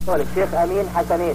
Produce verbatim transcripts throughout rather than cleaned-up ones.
الشيخ أمين حسنين.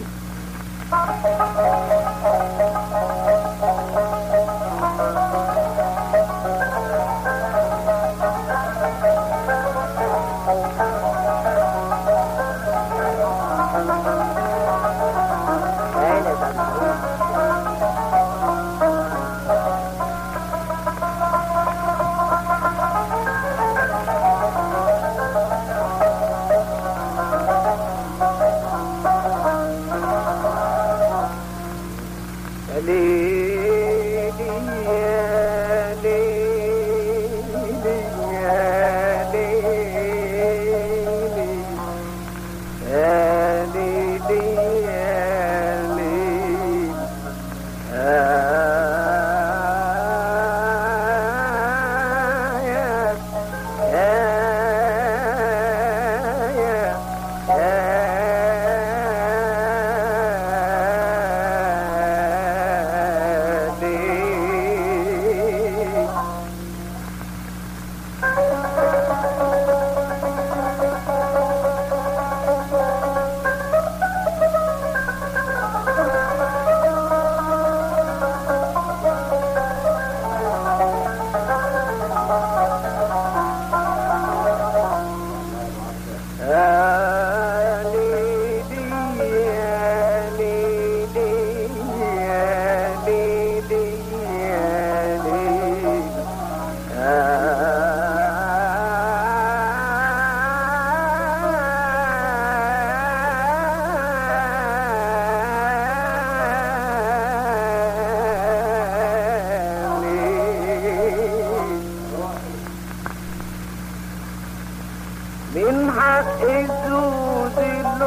من حق سود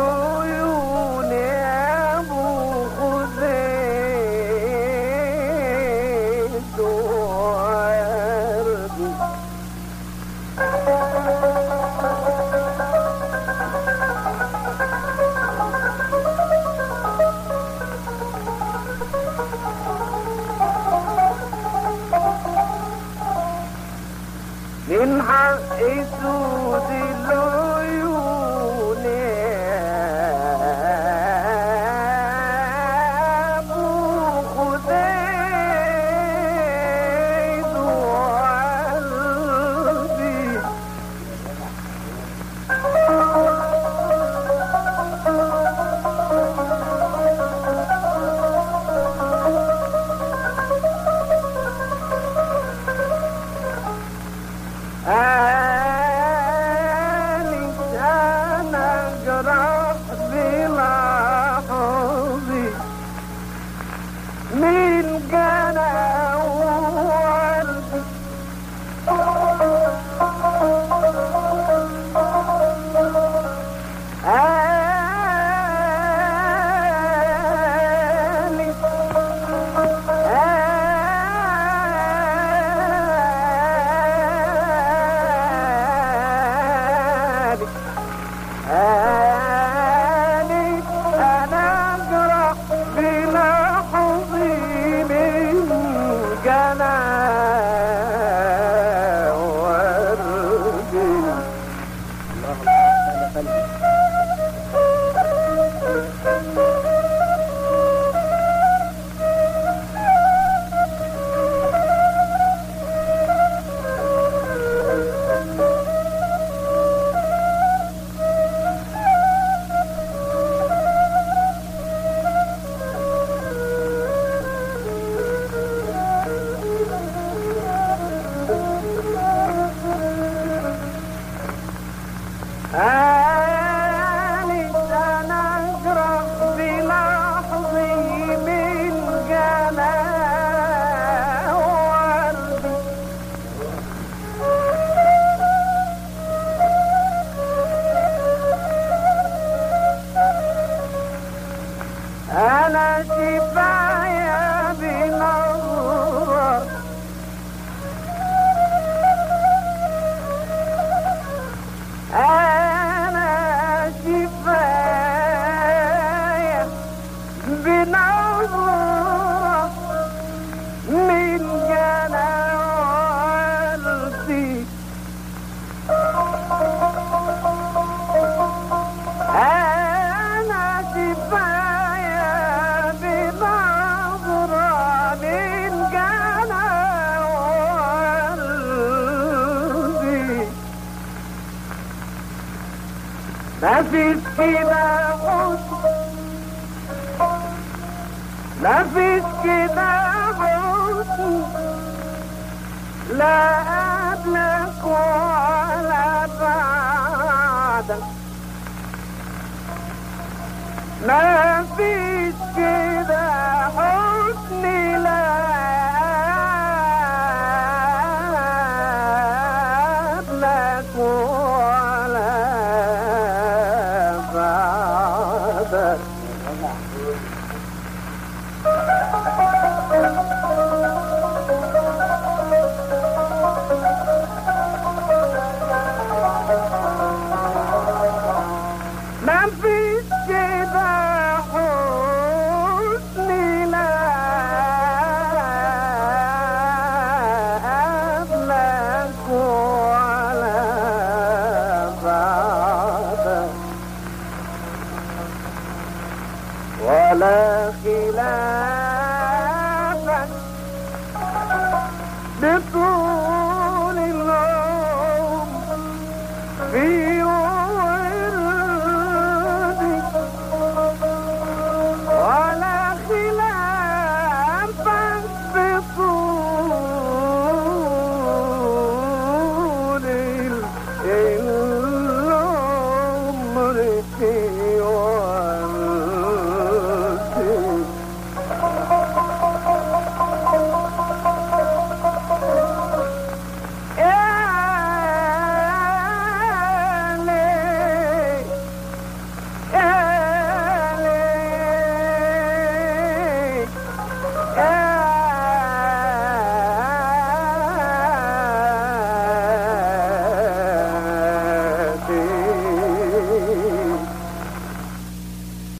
العيون يا ابو خزيد وعرضي من حق سود العيون يا ابو خزيد وعرضي من جنى وردي آلي آلي آلي أنا أجرح بلا آلي أنا أجرح بلحظي من جنى وردي أنا شفايا بنظر أنا شفايا بنظرة من جنى وردي أنا فيش كده حسن ما فيش كده حسن لا قبلك ولا بعدك ما فيش كده حسن لا قبلك ولا بعدك ما فيش كده حسن لا قبلك ولا بعدك ولا خلاف